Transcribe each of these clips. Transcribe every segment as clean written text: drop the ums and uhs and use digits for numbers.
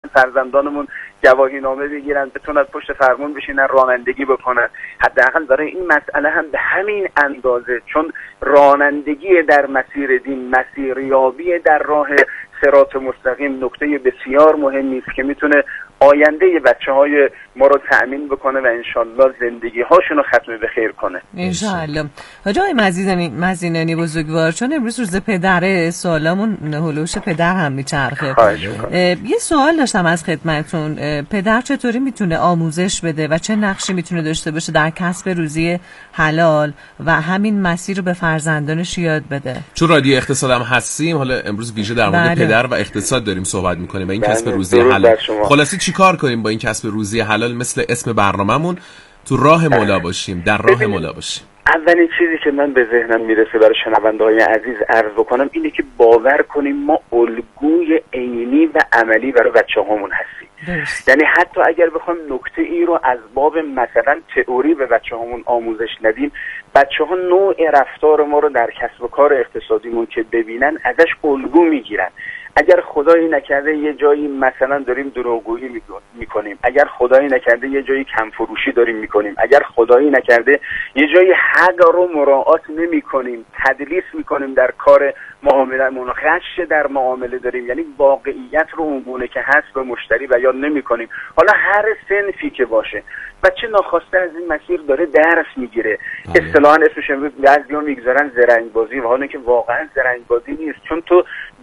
فرزندانمون گواهی نامه بگیرن، بتونن پشت فرمون بشینن، رانندگی بکنن. حداقل برای این مسئله هم به همین اندازه، چون رانندگی در مسیر دین، مسیریابی در راه صراط مستقیم نکته بسیار مهمی است که میتونه آینده بچه‌های ما رو تأمین بکنه و انشالله زندگی هاشون رو ختم به خیر کنه انشالله. حاج آقای مزینانی بزرگوار، چون امروز روز پدره، سوالمون هلوش پدر هم میچرخه. یه سوال داشتم از خدمتون، پدر چطوری میتونه آموزش بده و چه نقشی میتونه داشته باشه در کسب روزی حلال و همین مسیر رو به فرزندانش یاد بده؟ چون رادیو اقتصاد هم هستیم، حالا امروز ویژه در مورد پدر و اقتصاد داریم صحبت میکنیم و این کسب روزی حلال. خلاصه چی کار کنیم با این کسب روزی حلال؟ مثل اسم برنامه‌مون تو راه مولا باشیم، در راه مولا باشیم. اولین چیزی که من به ذهنم میرسه برای شنونده‌های عزیز عرض بکنم اینه که باور کنیم ما الگوی عینی و عملی برای بچه‌هامون هستیم. یعنی حتی اگر بخوایم نکته ای رو از باب مثلا تئوری به بچه‌هامون آموزش ندیم، بچه‌ها نوع رفتار ما رو در کسب و کار اقتصادیمون که ببینن ازش الگو میگیرن. اگر خدایی نکرده یه جایی مثلا داریم دروغگویی میکنیم، اگر خدایی نکرده یه جایی کم فروشی داریم میکنیم، اگر خدایی نکرده یه جایی حق رو مراعات نمیکنیم، تدلیس میکنیم در کار معامله‌مون، غش در معامله داریم، یعنی واقعیت رو اونگونه که هست به مشتری بیان نمیکنیم، حالا هر صنفی که باشه بچه ناخواسته از این مسیر داره درس میگیره. اصطلاحاً اسمش امروز بعضی‌ها میگذارن زرنگ بازی، و حالا که واقعا زرنگ بازی نیست، چون تو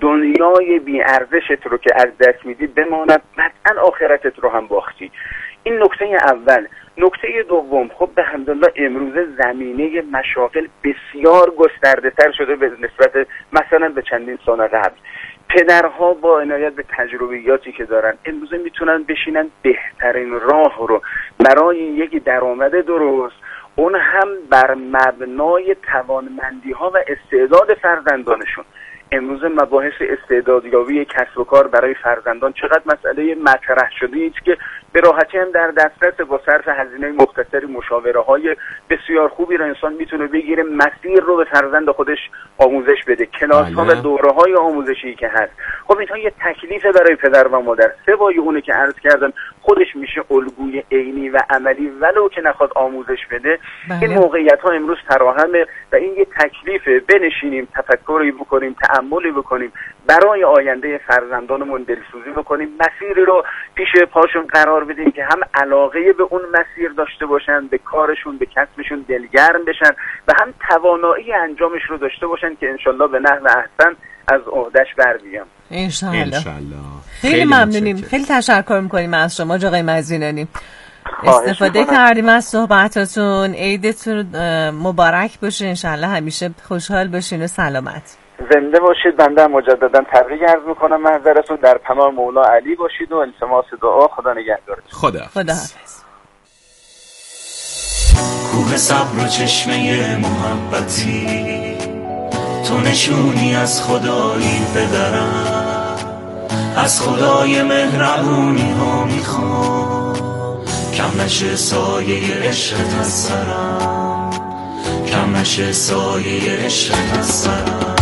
دنیای بی ارزشت رو که از دست میدی بماند، قطعاً آخرتت رو هم باختی. این نکته اول. نکته دوم، خب به حمدالله امروز زمینه مشاغل بسیار گسترده تر شده به نسبت مثلا به چندین سال قبل. پدرها با عنایت به تجربیاتی که دارن امروز میتونن بشینن بهترین راه رو برای یک درآمد درست، اون هم بر مبنای توانمندی ها و استعداد فرزندانشون. امروز مباحث استعدادیابی کسب و کار برای فرزندان چقدر مسئله مطرح شده ایست که به راحتی هم در دسترس با صرف هزینه مختصری مشاوره های بسیار خوبی را انسان میتونه بگیره، مسیر رو به فرزند خودش آموزش بده، کلاس ها و دوره های آموزشی که هست. خب اینها یه تکلیف برای پدر و مادر. سوای اونه که عرض کردم خودش میشه الگوی عینی و عملی ولو که نخواد آموزش بده. این موقعیت ها امروز فراهمه و این یه تکلیفه، بنشینیم تفکری بکنیم، تأملی بکنیم، برای آینده فرزندانمون دلسوزی بکنیم، مسیری رو پیش پاشون قرار بدیم که هم علاقه به اون مسیر داشته باشن، به کارشون به کسبشون دلگرم بشن و هم توانایی انجامش رو داشته باشن که انشالله به نحو احسن از عهده‌اش بر بیان. انشالله. خیلی ممنونیم، خیلی تشکر میکنیم از شما آقای مزینانی. استفاده کردیم از صحبتاتون. عیدتون مبارک باشه، انشالله همیشه خوشحال باشین و سلامت. زنده باشید. بنده مجددا تبریک عرض میکنم محضرتون، در پناه مولا علی باشید و التماس دعا. خدا نگهدارتون. خدا حافظ. کوه صبر و چشمه محبتی، تو نشونی از خدایی پدرم، از خدای مهربونی ها میخوام کم نشه سایه عشقت از سرم، کم نشه سایه عشقت از سرم.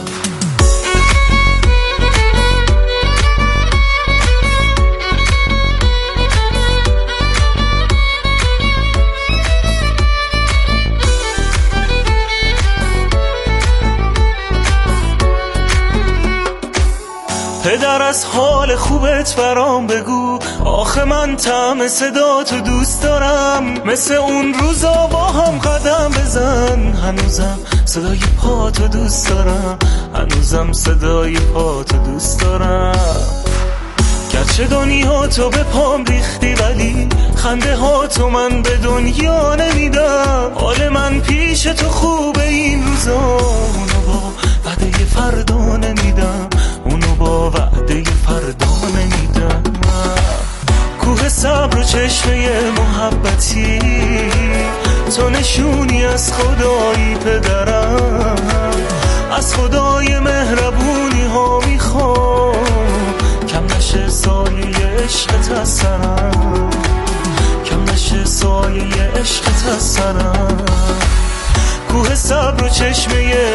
پدر از حال خوبت برام بگو، آخه من طعم صدا تو دوست دارم، مثل اون روزا با هم قدم بزن، هنوزم صدای پا تو دوست دارم، هنوزم صدای پا تو دوست دارم. گرچه دنیا تو به پام ریختی ولی خنده ها تو من به دنیا نمیدم، حال من پیش تو خوبه این روزا، اونو با وعده فردا نمیدم، اونو با وعده فردا نمیدم. کوه صبر و چشمه محبتی، تو نشونی از خدایی پدرم، از خدای مهربونی ها میخوام کم نشه سایه عشقت از سرم، کم نشه سایه عشقت از سرم. کوه صبر و چشمه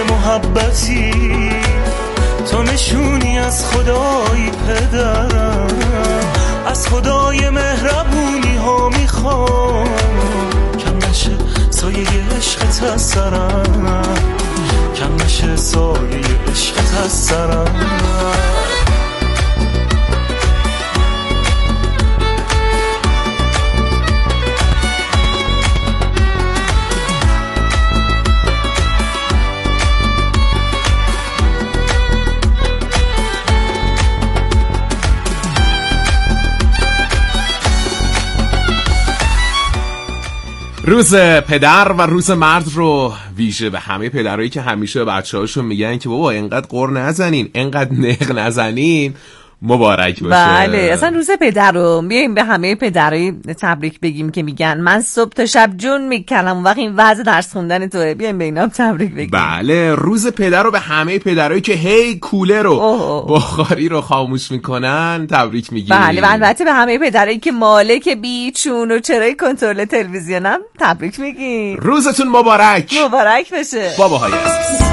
محبتی، تو نشونی از خدایی پدرم، از سرم، کم نشه سایه عشقت از سرم. روز پدر و روز مرد رو ویژه به همه پدرایی که همیشه به بچه‌هاشون میگن که بابا اینقدر قر نزنین، اینقدر نق نزنین، مبارک باشه. بله، اصلا روز پدر رو بیایم به همه پدرای تبریک بگیم که میگن من صبح تا شب جون میکنم، وقتی این وضع درس خوندن توه، بیایم به اینا تبریک بگیم. بله، روز پدر رو به همه پدرایی که هی کوله رو بخاری رو خاموش میکنن تبریک میگیم. بله، و البته به همه پدرایی که مالک بیچون و چرای کنترل تلویزیونم تبریک میگیم. روزتون مبارک بشه باباهای عزیز.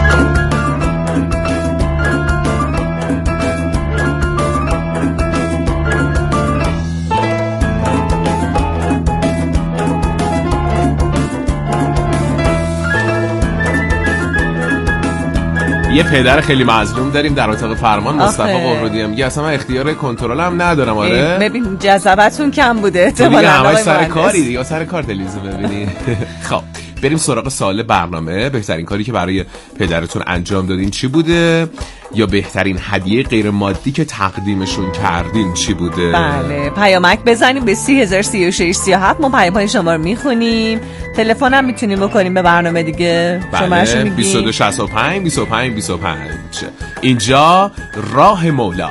یه پدر خیلی مظلوم داریم در اتاق فرمان، مصطفی قرودی. میگه اصلا من اختیار کنترلم ندارم. آره ببین جذبتون کم بوده احتمالاً، همش سر کاری دیگه، سر کار تلویزیون ببینی. خب بریم سراغ سوال برنامه. بهترین کاری که برای پدرتون انجام دادین چی بوده؟ یا بهترین هدیه غیر مادی که تقدیمشون کردین چی بوده؟ بله، پیامک بزنیم به 303637. ما پیام‌های شما رو میخونیم. تلفن هم میتونیم بکنیم به برنامه دیگه. بله، 2265 25 25. اینجا راه مولا.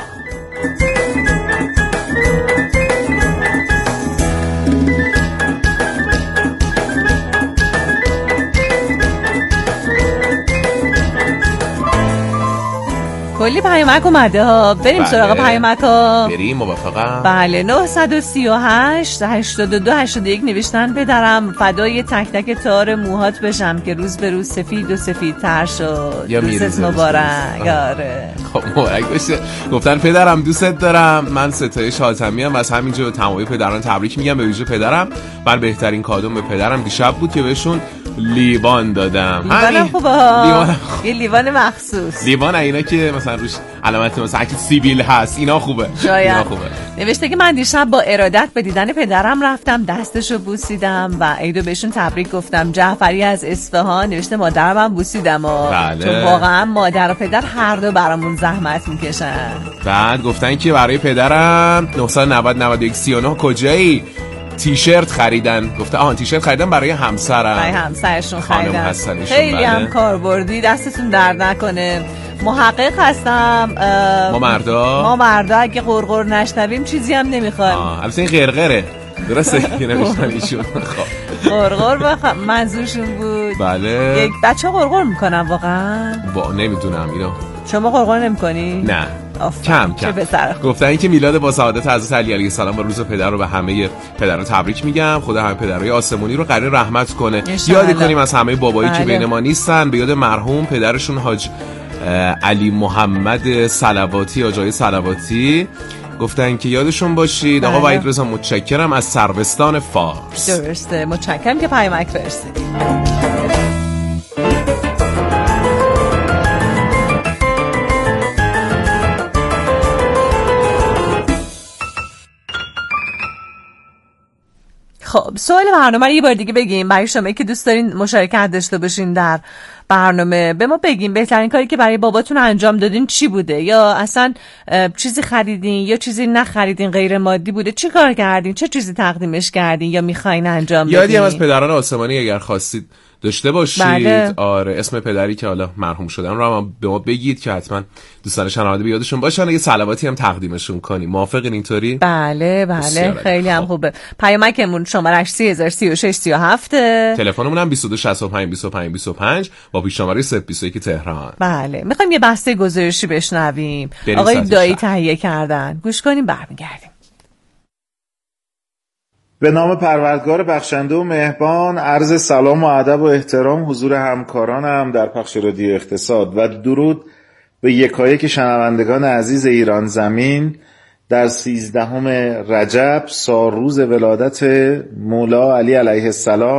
کلی پیامک اومده ها. بریم سراغ پیامک ها. بریم، موافقم. بله، 938 82 81 نوشتن پدرم فدای تک تک تار موهات بشم که روز به روز سفید و سفیدتر شد. روزت مبارک. آره خب مبارک باشه. گفتن پدرم دوستت دارم. من ستایش حاتمی ام. از همینجا تمامی پدران تبریک میگم، به ویژه پدرم. من بهترین کادوم به پدرم دیشب بود که بهشون لیوان دادم. لیوان خوبه ها. یه لیوان مخصوص، لیوان اینا که مثلا روش علامت مثلا سیبیل هست، اینا خوبه. اینا خوبه. نوشته که من دیشب با ارادت به دیدن پدرم رفتم، دستشو بوسیدم و عیدو بهشون تبریک گفتم. جعفری از اصفهان نوشته مادرم هم بوسیدم. بله. چون واقعا مادر و پدر هر دو برامون زحمت میکشن. بعد گفتن که برای پدرم 990 91 39 کجایی؟ تیشرت خریدن. گفته تیشرت خریدن برای همسرم، برای همسرشون خریدن. خیلی هم کاربردی، دستتون درد نکنه. محقق هستم. ما مردا اگه قرقر نشنویم چیزی هم نمیخوایم. البته این غرغره درسته که نوشتن ایشون. خب قرقر منظورشون بود. بله. یک بچه قرقر میکنن واقعا؟ نمیدونم اینو. شما قرقر نمیکنی؟ نه، کم. گفتن که میلاد با سعادت حضرت علی علیه السلام و روز پدر رو به همه پدرها تبریک میگم. خدا همه پدرای آسمانی رو قرین رحمت کنه. یاد کنیم از همه بابایی که بین ما نیستن، به یاد مرحوم پدرشون حاج علی محمد صلواتی، آجای صلواتی. گفتن که یادشون باشید. آقا وحید رضا متشکرم از سروستان فارس. درسته، متشکرم که پیامک فرستادید. خب سوال برنامه رو یه بار دیگه بگیم برای شما که دوست دارین مشارکت داشته باشین در برنامه. به ما بگیم بهترین کاری که برای باباتون انجام دادین چی بوده، یا اصلا چیزی خریدین یا چیزی نخریدین غیر مادی بوده، چی کار کردین، چه چیزی تقدیمش کردین یا میخواین انجام بدین. یادی هم از پدران آسمانی اگر خواستید داشته باشید. بله. آره، اسم پدری که حالا مرحوم شدن رو هم به ما بگید که حتما دوستان شنونده یادشون باشه، یه صلواتی هم تقدیمشون کنیم. موافقین اینطوری؟ بله خیلی هم خوبه. پیامکمون شمارش 303637، تلفنمون هم 2265 25 25 با پیشنهاد 021 تهران. بله، میخوایم یه بحث گزارشی بشنویم. آقای دایی تهیه کردن، گوش کنیم برمیگردیم. به نام پروردگار بخشنده و مهربان، عرض سلام و ادب و احترام حضور همکارانم در پخش رادیو اقتصاد و درود به یکایک شنوندگان عزیز ایران زمین در 13 رجب، سالروز ولادت مولا علی علیه السلام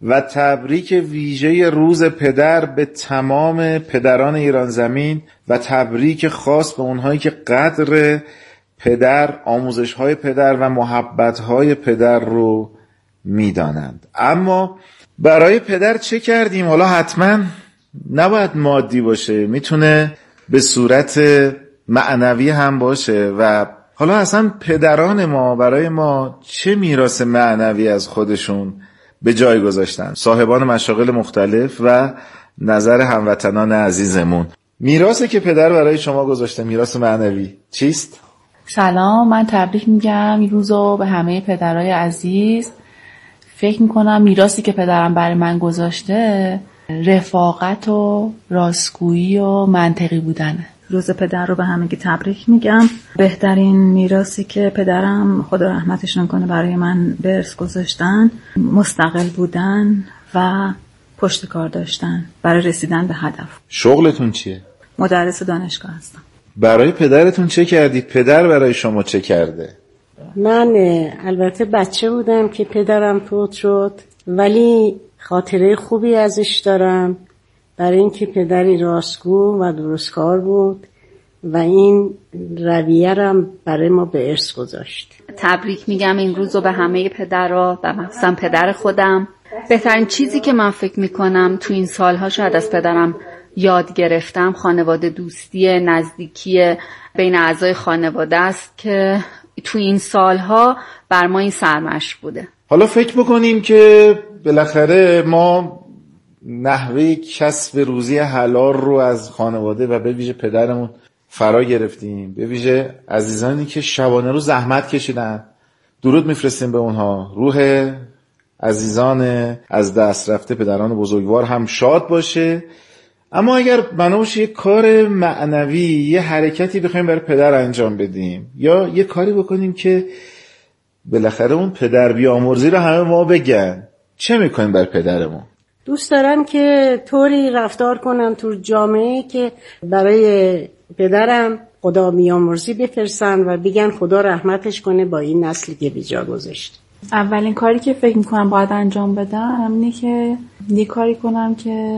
و تبریک ویژه روز پدر به تمام پدران ایران زمین و تبریک خاص به اونهایی که قدر پدر، آموزش‌های پدر و محبت‌های پدر رو میدانند. اما برای پدر چه کردیم؟ حالا حتما نباید مادی باشه، میتونه به صورت معنوی هم باشه. و حالا اصلا پدران ما برای ما چه میراث معنوی از خودشون به جای گذاشتن؟ صاحبان مشاغل مختلف و نظر هموطنان عزیزمون، میراثی که پدر برای شما گذاشته، میراث معنوی چیست؟ سلام، من تبریک میگم این روزو به همه پدرای عزیز. فکر میکنم میراثی که پدرم برای من گذاشته رفاقت و راستگویی و منطقی بودنه. روز پدر رو به همگی تبریک میگم. بهترین میراثی که پدرم خدا رحمتشون کنه برای من به ارث گذاشتن مستقل بودن و پشت کار داشتن برای رسیدن به هدف. شغلتون چیه؟ مدرس دانشگاه هستم. برای پدرتون چه کردید؟ پدر برای شما چه کرده؟ من البته بچه بودم که پدرم فوت شد، ولی خاطره خوبی ازش دارم برای اینکه پدری راستگو و درستکار بود و این رویه رو برای ما به ارث گذاشت. تبریک میگم این روزو به همه پدرها و مخصوصا پدر خودم. بهترین چیزی که من فکر میکنم تو این سالها شاید از پدرم یاد گرفتم خانواده دوستی، نزدیکی بین اعضای خانواده است که تو این سالها بر ما این سرمشق بوده. حالا فکر بکنیم که بالاخره ما نحوه کسب روزی حلال رو از خانواده و به ویژه پدرمون فرا گرفتیم. به ویژه عزیزانی که شبانه رو زحمت کشیدن، درود میفرستیم به اونها. روح عزیزان از دست رفته پدران بزرگوار هم شاد باشه. اما اگر بنا باشه یه کار معنوی، یه حرکتی بخوایم برای پدر انجام بدیم یا یه کاری بکنیم که بالاخره اون پدر بیامرزی رو همه ما بگن، چه میکنیم برای پدرمون؟ دوست دارم که طوری رفتار کنم تو جامعه که برای پدرم خدا بیامرزی بفرستن و بگن خدا رحمتش کنه با این نسلی که بیجا گذاشت. اولین کاری که فکر میکنم باید انجام بدم اینه که یه کاری کنم که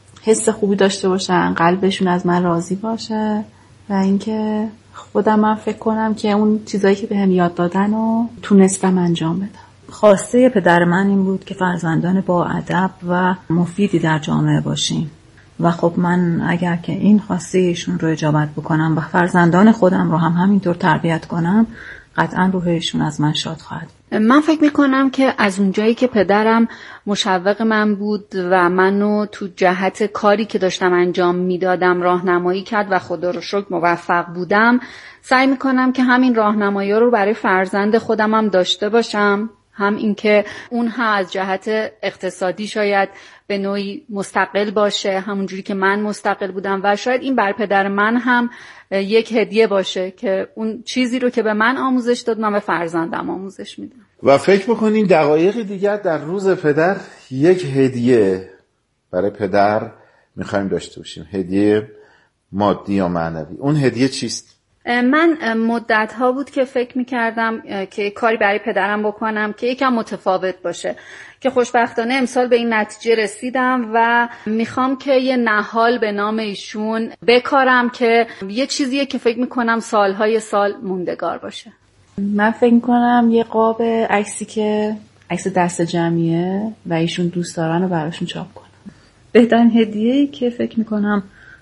حس خوبی داشته باشن، قلبشون از من راضی باشه و اینکه خودم من فکر کنم که اون چیزایی که بهم یاد دادن رو تونستم انجام بدم. خواسته پدر من این بود که فرزندان با ادب و مفیدی در جامعه باشیم و خب من اگر که این خواسته ایشون رو اجابت بکنم و فرزندان خودم رو هم همینطور تربیت کنم، قطعا روحشون از من شاد خواهد. من فکر میکنم که از اونجایی که پدرم مشوق من بود و منو تو جهت کاری که داشتم انجام میدادم راهنمایی کرد و خدا رو شکر موفق بودم، سعی میکنم که همین راهنمایی رو برای فرزند خودم هم داشته باشم. هم اینکه اون هم از جهت اقتصادی شاید به نوعی مستقل باشه همونجوری که من مستقل بودم و شاید این بر پدر من هم یک هدیه باشه که اون چیزی رو که به من آموزش داد من به فرزندم آموزش میدم. و فکر بکنیم دقایق دیگر در روز پدر یک هدیه برای پدر میخوایم داشته باشیم، هدیه مادی یا معنوی. اون هدیه چیست؟ من مدت ها بود که فکر میکردم که کاری برای پدرم بکنم که یکم متفاوت باشه که خوشبختانه امسال به این نتیجه رسیدم و میخوام که یه نهال به نام ایشون بکارم که یه چیزیه که فکر میکنم سالهای سال موندگار باشه. من فکر میکنم یه قاب عکسی که عکس دست جمعیه و ایشون دوست دارن رو براشون چاپ کنم. بهترین هدیه‌ای که فکر میکنم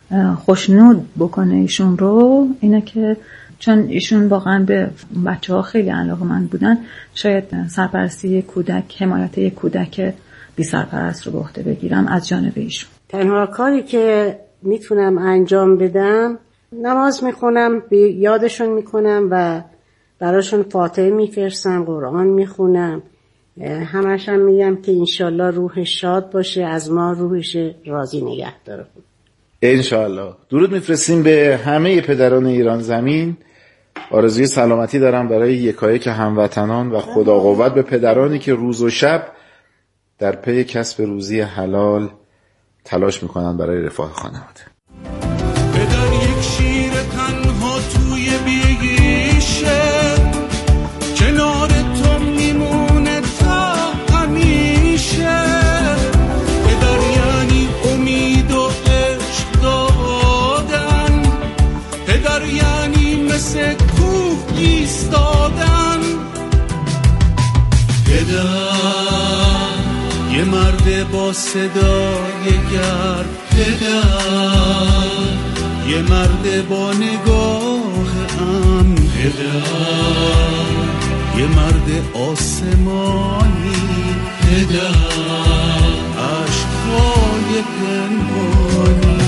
خوشنود بکنه ایشون رو اینه که چون ایشون واقعا به بچه‌ها خیلی علاقه‌مند بودن، شاید سرپرستی یک کودک، حمایت یک کودک بی سرپرست رو به عهده بگیرم از جانب ایشون. تنها کاری که میتونم انجام بدم نماز میخونم، یادشون میکنم و براشون فاتحه میفرستم، قرآن میخونم، همش هم میگم که انشالله روحش شاد باشه، از ما روحش راضی نگه داره. انشالله. درود میفرستیم به همه پدران ایران زمین. آرزوی سلامتی دارم برای یکایک هموطنان و خدا قوت به پدرانی که روز و شب در پی کسب روزی حلال تلاش میکنن برای رفاه خانواده. پدر یک شیر تنها توی بیشه، کنار تو میمونه تا همیشه. یه مرد با صدای گرم پدر، یه مرد با نگاه امن پدر، یه مرد آسمانی پدر، عشقای پنهانی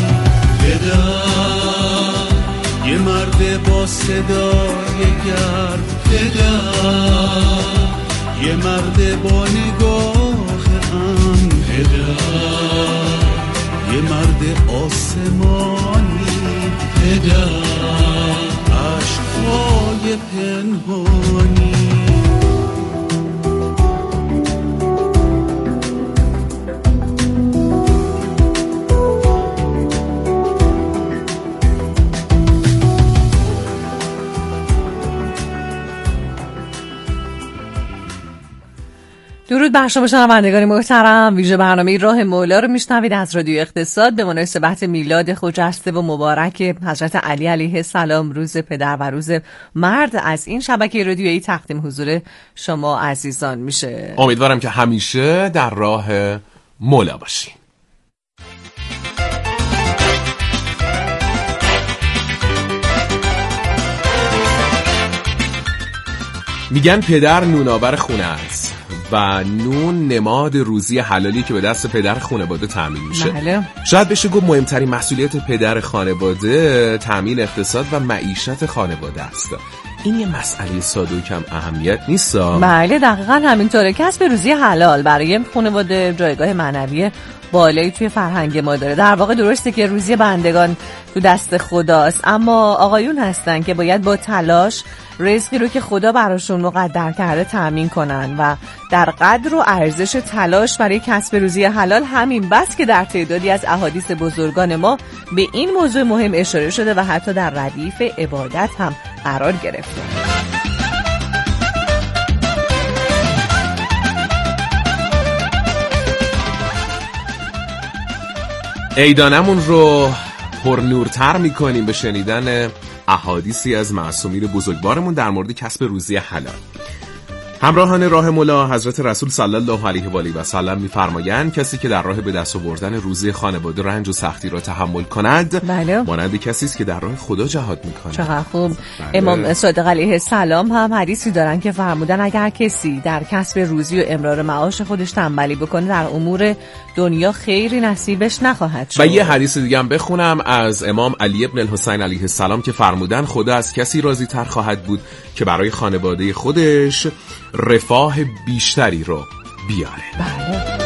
پدر، یه مرد با صدای گرم پدر، یه مرد با نگاه امن پدر، یه مرد آسمانی پدر، عشقای پنهانی. درود بر شما شنوندگان محترم. ویژه برنامه راه مولا رو میشنوید از رادیو اقتصاد به مناسبت میلاد خجسته و مبارک حضرت علی علیه السلام، روز پدر و روز مرد، از این شبکه رادیویی تقدیم حضور شما عزیزان میشه. امیدوارم که همیشه در راه مولا باشی. میگن پدر نونآور خونه است و نون نماد روزی حلالی که به دست پدر خانواده تامین میشه. بله. شاید بشه گفت مهمترین مسئولیت پدر خانواده تامین اقتصاد و معیشت خانواده است. این یه مسئله ساده و کم اهمیت نیست. بله دقیقاً همینطوره. کسب روزی حلال برای خانواده جایگاه معنوی بالایی توی فرهنگ ما داره. در واقع درسته که روزی بندگان تو دست خداست، اما آقایون هستن که باید با تلاش رزقی رو که خدا براشون مقدر کرده تامین کنن و در قدر و ارزش تلاش برای کسب روزی حلال همین بس که در تعدادی از احادیث بزرگان ما به این موضوع مهم اشاره شده و حتی در ردیف عبادت هم قرار گرفته. عیدانمون رو پرنورتر میکنیم به شنیدن احادیثی از معصومین بزرگوارمون در مورد کسب روزی حلال. همراهان راه مولا حضرت رسول صلی الله علیه و آله و سلم می‌فرمایند کسی که در راه به دست آوردن روزی خانواده رنج و سختی را تحمل کند، بله، مانند کسی است که در راه خدا جهاد می‌کند. چقدر خوب. بله. امام صادق علیه السلام هم حدیثی دارن که فرمودن اگر کسی در کسب روزی و امرار معاش خودش تنبلی بکنه در امور دنیا خیری نصیبش نخواهد شد. و یه حدیث دیگه هم بخونم از امام علی ابن الحسین علیه السلام که فرمودن خدا از کسی راضی تر خواهد بود که برای خانواده خودش رفاه بیشتری رو بیاره. بله.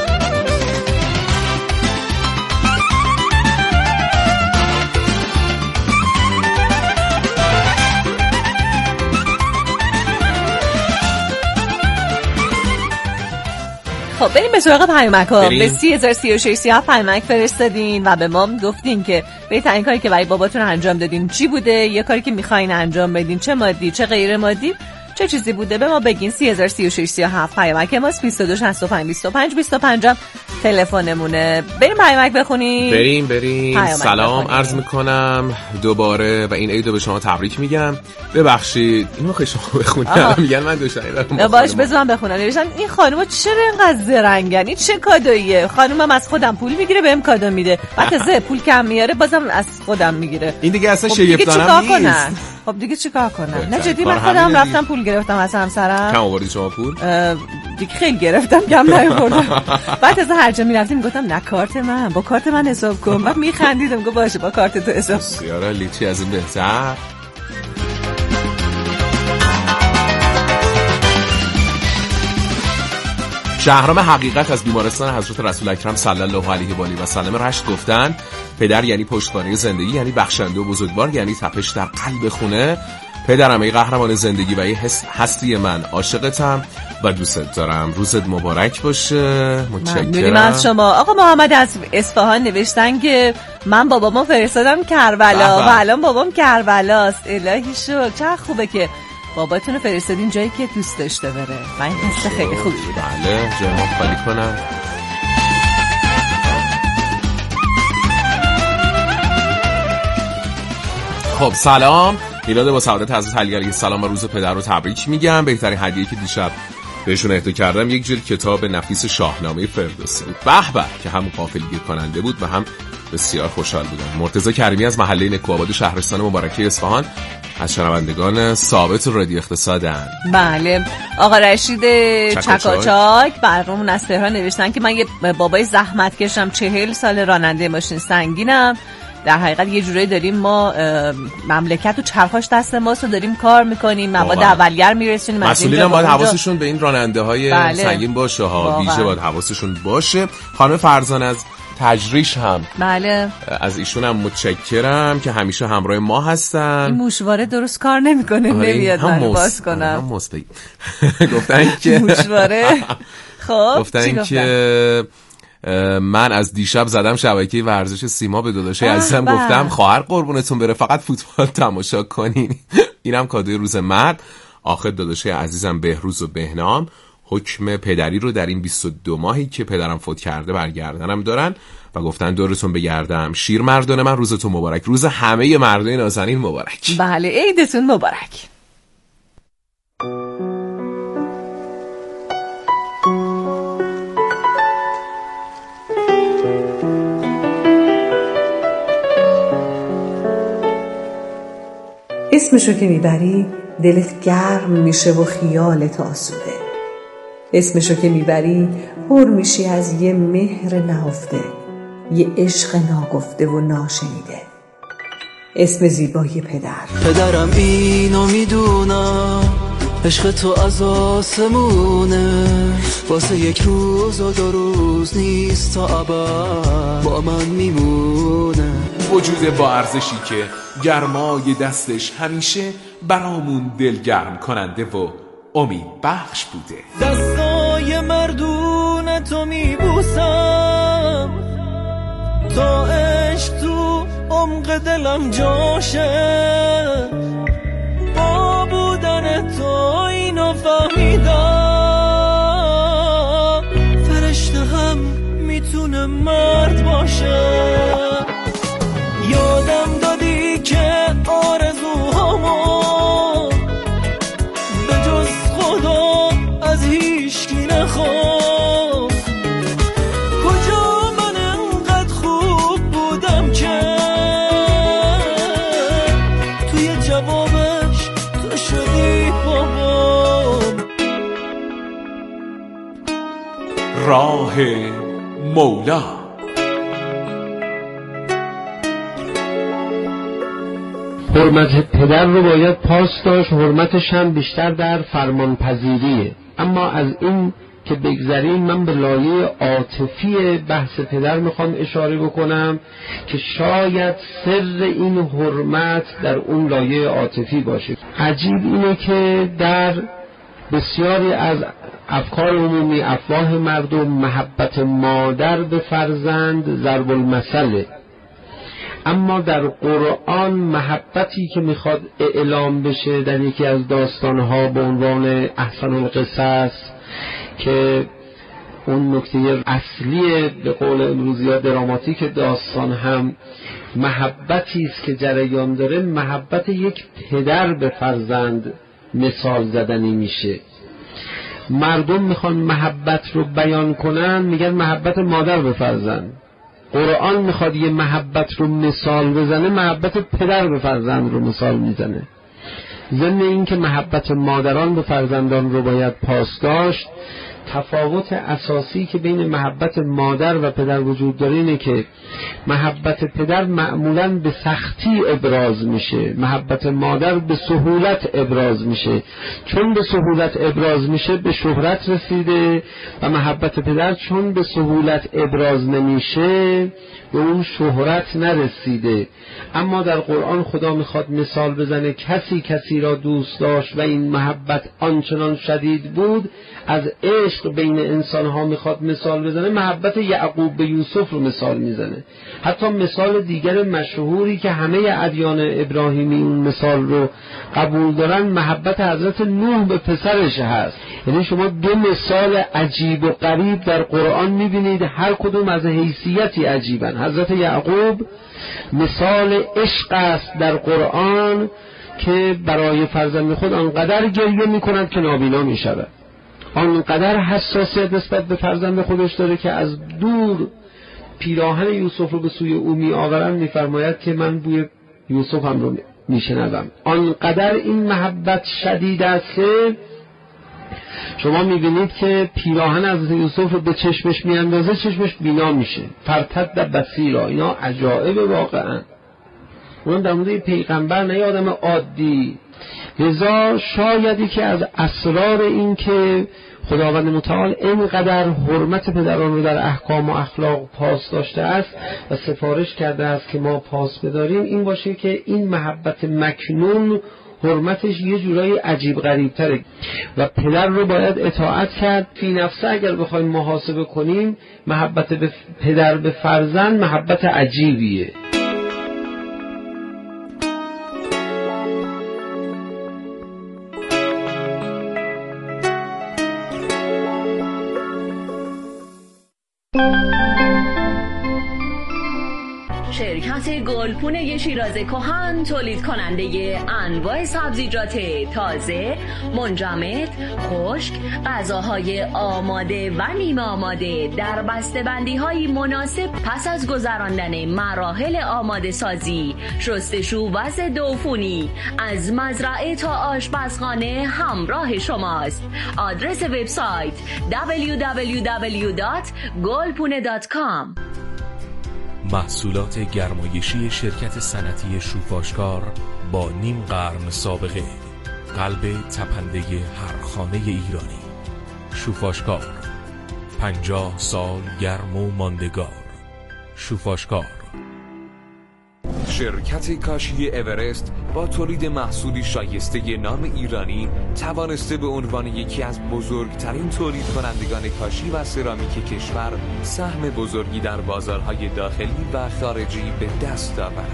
خب بریم به سراغ پیامک‌ها. به 3036 پیامک فرستادین و به ما گفتین که بهترین کاری که برای باباتون انجام دادین چی بوده، یه کاری که می‌خواین انجام بدین، چه مادی چه غیر مادی، چه چیزی بوده، به ما بگین. 3036 پیامک ماست. 22652525 تلفنمونه. بریم پیامک بخونیم. بریم. سلام عرض میکنم دوباره و این عیدو به شما تبریک میگم. ببخشید اینو خیلی شما بخونید. میگن من دوشنی دارم. باش بذارم بخونم. نوشتن این خانوما چرا اینقدر زرنگن؟ این چه کادویه؟ خانومم از خودم پول میگیره بهم کادو میده. بعد تازه پول کم میاره بازم از خودم میگیره. این دیگه اصلا شگفتانم نیست. خب دیگه چیکار کنم؟ نه جدی من خودم رفتم پول گرفتم از همسرم. کم آوردی شما پول؟ دیگه خیلی گرفتم، کم نیاوردم. بعد از هر جا میرفتیم میگفتم نه کارت من، با کارت من حساب کن. بعد میخندیدم گفت باشه با کارت تو حساب کن. سیارا لیچی از این بهتر. شهرام حقیقت از بیمارستان حضرت رسول اکرم صلی الله علیه و آله و سلم رشت گفتن پدر یعنی پشتوانه زندگی، یعنی بخشنده و بزرگوار، یعنی تپش در قلب خونه. پدرم ای قهرمان زندگی و ای هستی من، عاشقتم و دوست دارم. روزت مبارک باشه. متشکرم از شما. آقا محمد از اصفهان نوشتن که من بابامو فرستادم کربلا و الان بابام کربلاست. الهی شو، چه خوبه که باباتون رو فرستادین جایی که دوست داشته بره. من این حس خیلی خوبی بوده. بله جای ما خالی کنم. خب سلام، میلاد با سعادت حضرت علی علیه السلام و روز پدر رو تبریک میگم. بهترین هدیه که دیشب بهشون اهدا کردم یک جلد کتاب نفیس شاهنامه فردوسی بود. به به که هم غافلگیر کننده بود و هم بسیار خوشحال بودم. مرتضی کریمی از محله نکوآباد شهرستان مبارکه اصفهان از شنوندگان ثابت رادیو اقتصادن. بله. آقا رشید چکاچاک برامون از تهران نوشتن که من یه بابای زحمتکشم، 40 سال راننده ماشین سنگینم. در حقیقت یه جوری داریم ما مملکت و چرخاش دست ماست و داریم کار میکنیم، مواد اولیه میرسونیم. مسئولین هم باید حواسشون به این راننده های سنگین باشه ها، ویژه باید حواسشون باشه. خانم فرزان از تجریش هم بله از ایشون هم متشکرم که همیشه همراه ما هستن. این موشواره درست کار نمیکنه، نمیاد من باز کنم. گفتن که موشواره خب گفتن که من از دیشب زدم شبکه ورزش سیما به داداشای عزیزم، گفتم خواهر قربونتون بره فقط فوتبال تماشا کنین. اینم کادوی روز مرد. آخر داداشای عزیزم بهروز و بهنام حکم پدری رو در این 22 ماهی که پدرم فوت کرده برگردنم دارن و گفتن دورتون بگردم. شیر مردان من روزتون مبارک، روز همه مردان نازنین مبارک. بله عیدتون مبارک. اسمشو که میبری دلت گرم میشه و خیالت آسوده. اسمشو که میبری پر میشی از یه مهر نهفته، یه عشق ناگفته و ناشنیده. اسم زیبای پدرم اینو میدونم، عشق تو از آسمونه، واسه یک روز و 2 روز نیست تا ابد با من میمونه. وجود با ارزشی که گرمای دستش همیشه برامون دلگرم کننده و امید بخش بوده. دستای مردون تو میبوسم تا عشق تو عمق دلم جاشه، با بودن تو اینو فهمیدم، فرشته هم میتونه مرد باشه. یادم دادی که آرزوهامو به جز خدا از هیچکی نخواست. کجا من انقدر خوب بودم که توی جوابش تو شدی بابام. راه مولا. حرمت پدر رو باید پاس داشت، حرمتش هم بیشتر در فرمانپذیریه. اما از این که بگذریم من به لایه عاطفی بحث پدر میخوام اشاره بکنم که شاید سر این حرمت در اون لایه عاطفی باشه. عجیب اینه که در بسیاری از افکار عمومی، افواه مردم، محبت مادر به فرزند ضرب المثله، اما در قرآن محبتی که میخواد اعلام بشه در یکی از داستانها به عنوان احسن القصص که اون نکته اصلی به قول امروزی دراماتیک داستان هم محبتی است که جریان داره، محبت یک پدر به فرزند مثال زدنی میشه. مردم میخوان محبت رو بیان کنن میگن محبت مادر به فرزند. قرآن میخواد یه محبت رو مثال بزنه، محبت پدر به فرزند رو مثال میزنه. ضمن این که محبت مادران به فرزندان رو باید پاس داشت، تفاوت اساسی که بین محبت مادر و پدر وجود داره اینه که محبت پدر معمولاً به سختی ابراز میشه، محبت مادر به سهولت ابراز میشه. چون به سهولت ابراز میشه به شهرت رسیده و محبت پدر چون به سهولت ابراز نمیشه به اون شهرت نرسیده. اما در قرآن خدا میخواد مثال بزنه کسی را دوست داشت و این محبت آنچنان شدید بود. از عشق بین انسانها میخواد مثال بزنه، محبت یعقوب به یوسف رو مثال میزنه. حتی مثال دیگر مشهوری که همه ادیان ابراهیمی اون مثال رو قبول دارن محبت حضرت نوح به پسرش هست. یعنی شما 2 مثال عجیب و غریب در قرآن میبینید، هر کدوم از حیثیتی عجیبن. حضرت یعقوب مثال عشق است در قرآن که برای فرزند خود آنقدر گریه میکند که نابینا میشود. آنقدر حساسیت نسبت به فرزند خودش داره که از دور پیراهن یوسف رو به سوی او می آورند، می‌فرماید که من بوی یوسف هم رو میشنوم. آنقدر این محبت شدید است که شما میبینید که پیراهن از یوسف رو به چشمش میاندازه، چشمش بینا میشه. فرتد بصیرا. اینا عجایب واقعا. اون در مورد پیغمبر نه آدم عادی. لذا شایدی که از اسرار این که خداوند متعال اینقدر حرمت پدران رو در احکام و اخلاق پاس داشته است و سفارش کرده است که ما پاس بداریم، این باشه که این محبت مکنون حرمتش یه جورایی عجیب غریب تره و پدر رو باید اطاعت کرد. فی نفسه اگر بخوایم محاسبه کنیم، محبت به پدر به فرزند محبت عجیبیه. شرکت گلپونه شیراز کهن تولید کننده انواع سبزیجات تازه، منجمد، خشک، غذاهای آماده و نیمه آماده در بسته‌بندی‌های مناسب پس از گذراندن مراحل آماده سازی، شستشو و ضد عفونی از مزرعه تا آشپزخانه همراه شماست. آدرس وبسایت www.golpune.com. محصولات گرمایشی شرکت صنعتی شوفاشکار با نیم قرن سابقه، قلب تپنده هر خانه ایرانی. شوفاشکار، 50 سال گرم و ماندگار. شوفاشکار. شرکت کاشی اورست با تولید محصولی شایسته نام ایرانی توانسته به عنوان یکی از بزرگترین تولید کنندگان کاشی و سرامیک کشور سهم بزرگی در بازارهای داخلی و خارجی به دست آورد.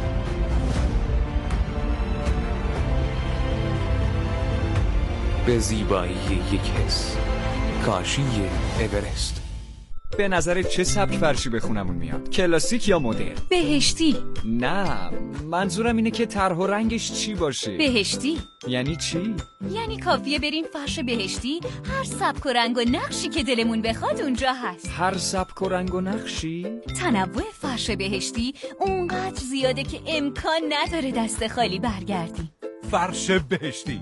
به زیبایی یک حس. کاشی اورست. به نظر چه سبک فرشی به خونمون میاد؟ کلاسیک یا مدرن؟ بهشتی. نه، منظورم اینه که طرح و رنگش چی باشه. بهشتی یعنی چی؟ یعنی کافیه بریم فرش بهشتی، هر سبک و رنگ و نقشی که دلمون بخواد اونجا هست. هر سبک و رنگ و نقشی؟ تنوع فرش بهشتی اونقدر زیاده که امکان نداره دست خالی برگردیم. فرش بهشتی.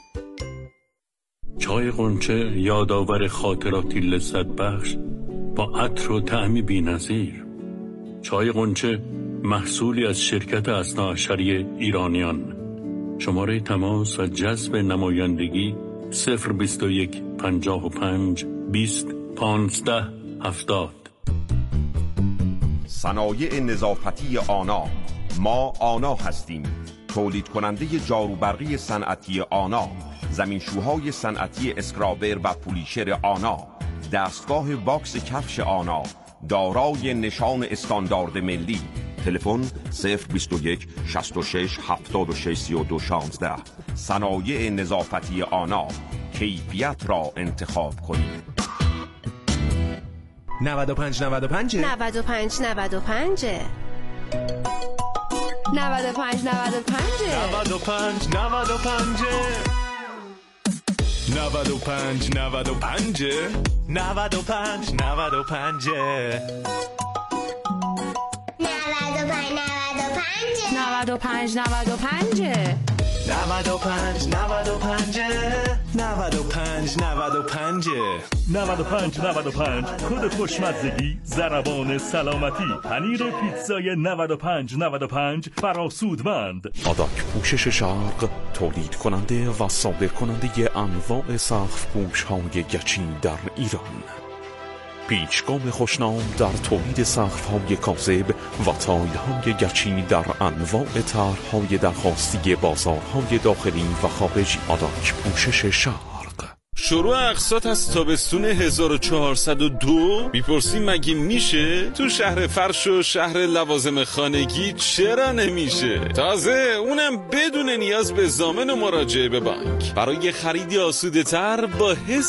چای غنچه یادآور خاطراتی لذت بخش با عطر و طعمی بی‌نظیر. چای غنچه محصولی از شرکت اثناعشری ایرانیان. شماره تماس و جذب نمایندگی 021 55 20 15 70. صنایع نظافتی آنا. ما آنا هستیم، تولید کننده جاروبرقی صنعتی آنا، زمینشوهای صنعتی اسکرابر و پولیشر آنا، دستگاه واکس کفش آنا دارای نشان استاندارد ملی. تلفن 021 66 76 32 16. صنایع نظافتی آنا، کیفیت را انتخاب کنید. 95 95 95 95 95 95 95 95 95 95 95 95 کد خوشمزگی، ضربان سلامتی، پنیر پیتزای 95 فراسودمند. آداک پوشش شرق تولید کننده و صادر کننده انواع سقف پوش های گچین در ایران. پیچگام خوشنام در تولید سقف‌های کاذب و تایل‌های گچی در انواع طرح‌های درخواستی بازارهای داخلی و خارجی. آداک پوشش شرق. شروع اقساط از تابستون 1402. میپرسی مگه میشه؟ تو شهر فرش و شهر لوازم خانگی چرا نمیشه؟ تازه اونم بدون نیاز به ضامن و مراجعه به بانک. برای خریدی آسوده تر با حس